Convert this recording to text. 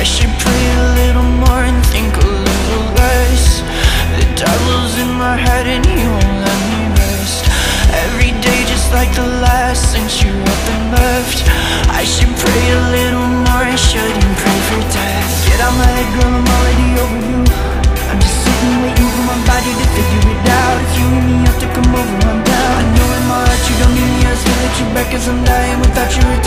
should pray a little more and think a little less. The devil's in my head and he won't let me rest. Every day just like the last since you up and left. I should pray a little more, I shouldn't pray for death. Get out my head, girl, I'm already over you. I'm just sitting waiting for my body to figure it out. If you need me, you have to come over, I'm down. I know in my heart you don't need me, I'll still let you back, cause I'm dying without your attention.